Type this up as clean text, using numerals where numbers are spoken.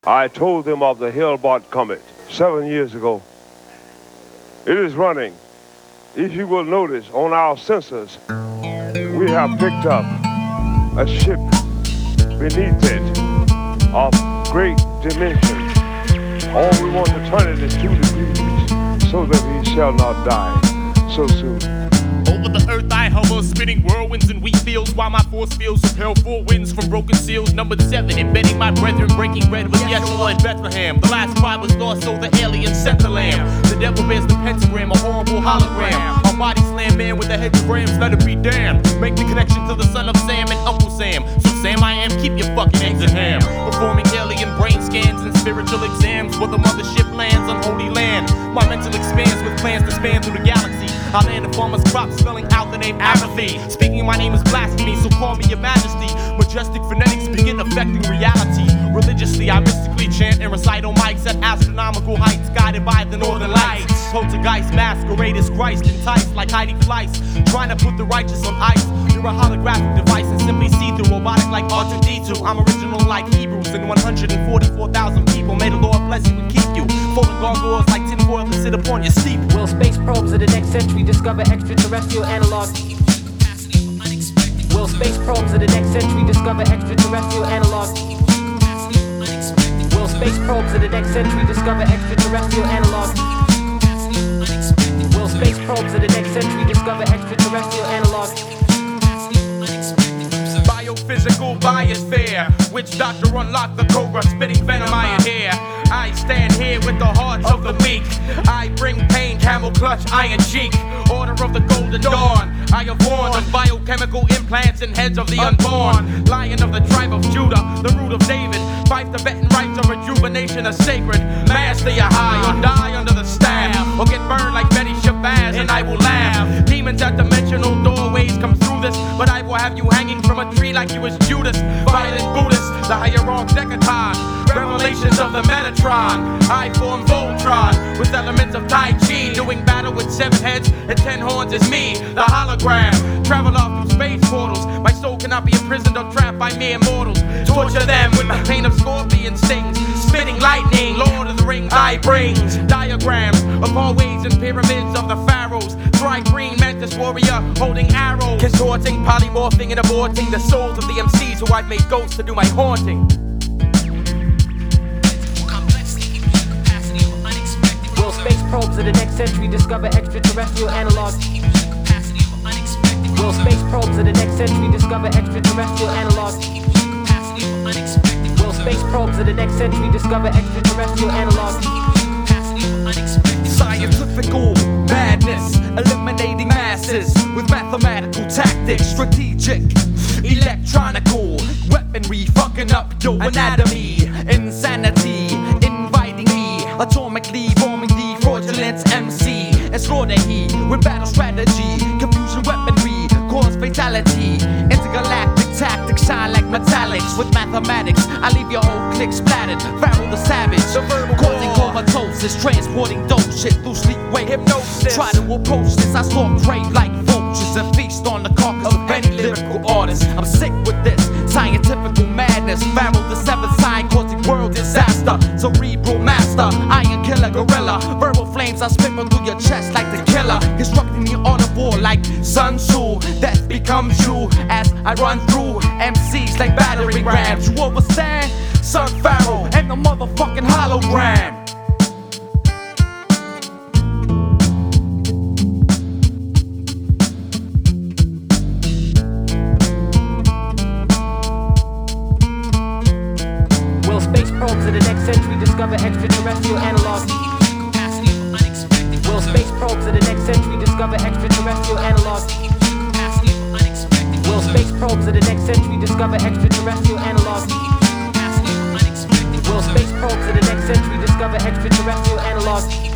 I told them of the Hale-Bopp comet 7 years ago. It is running. If you will notice on our sensors, we have picked up a ship beneath it of great dimensions. All we want to turn it is 2 degrees so that we shall not die so soon. Over the earth I hover, spinning whirlwinds and wheat fields, while my force fields repel 4 winds from broken seals. Numbered 7, embedding my brethren, breaking bread with Yeshua in Bethlehem. The last cry was lost, so the alien sent the lamb. The devil bears the pentagram, a horrible hologram. Our body slam man with the heads of rams, let it be damned. Make the connection to the son of Sam and Uncle Sam. So Sam I am, keep your fucking eggs at ham. Performing alien brain scans and spiritual exams where the mothership lands on holy land. My mental expands with plans to span through the galaxy. I land a farmer's crop, spelling out the name apathy. Speaking my name is blasphemy, so call me your majesty. Majestic phonetics begin affecting reality. Religiously, I mystically chant and recite on mics at astronomical heights, guided by the northern lights. Poltergeist masquerade as Christ, enticed like Heidi Fleiss, trying to put the righteous on ice. You're a holographic device and simply see-through, robotic like R2-D2. I'm original like Hebrews and 144,000 people. May the Lord bless you and keep you. Folding gargoyles like tinfoil to sit upon your steep. Will space probes of the next century discover extraterrestrial analogs? Will space probes of the next century discover extraterrestrial analogs? Will space probes of the next century discover extraterrestrial analogs? Will space probes of the next century discover extraterrestrial analogs? Biophysical biosphere. Witch doctor unlock the cobra, spitting venom I adhere. I stand here with the hearts of the weak. I bring pain, camel clutch, iron cheek. Order of the golden dawn. I have warned of biochemical implants in heads of the unborn. Lion of the tribe of Judah, the root of David. Fight the Tibetan rights of rejuvenation are sacred. Master your high or die under the staff, or get burned like Betty Shabazz and I will laugh. Demons at dimensional doorways come through this, but I will have you hanging from a tree like you was Judas. Violent Buddhist, the hierarch Decaton. Revelations of the Metatron. I form Voltron with elements of Tai Chi, doing battle with 7 heads and 10 horns is me, the hologram. Travel off through space portals. My soul cannot be imprisoned or trapped by mere mortals. Torture them with the pain of scorpion stings. Spitting lightning, Lord of the Rings I bring. Diagrams of hallways and pyramids of the pharaohs. Dry green mantis warrior holding arrows. Contorting, polymorphing and aborting the souls of the MCs who I've made ghosts to do my haunting. Will space probes of the next century discover extraterrestrial analogs? Will space probes of the next century discover extraterrestrial analogs? Will space probes of the next century discover extraterrestrial analogs? Scientifical madness, eliminating masses with mathematical tactics, strategic, electronical weaponry, fucking up your anatomy, insanity, inviting me, atomically forming the fraudulent MC, and slaughter he with battle strategy, confusion weaponry, cause fatality, intergalactic tactics shine like metallics with mathematics. I leave your whole clique splattered, Pharaoh the savage, causing comatose, transporting dope shit through sleep wave hypnosis. Try to approach this, I stalk prey like vultures and feast on the carcass of any lyrical artist. I'm sick with this scientifical madness. Pharaoh the 7th sign causing world disaster. Cerebral master, iron killer gorilla. Verbal flames I spit through your chest like the killer. Constructing the art of war like Sun Tzu. Death becomes you as I run through MCs like battering rams. You understand? Son Pharaoh and the motherfucking hologram. Will space probes of the next century discover extraterrestrial analogs? Will space probes of the next century discover extraterrestrial analogs? Will space probes of the next century discover extraterrestrial analogs? Will space probes of the next century discover extraterrestrial analogs?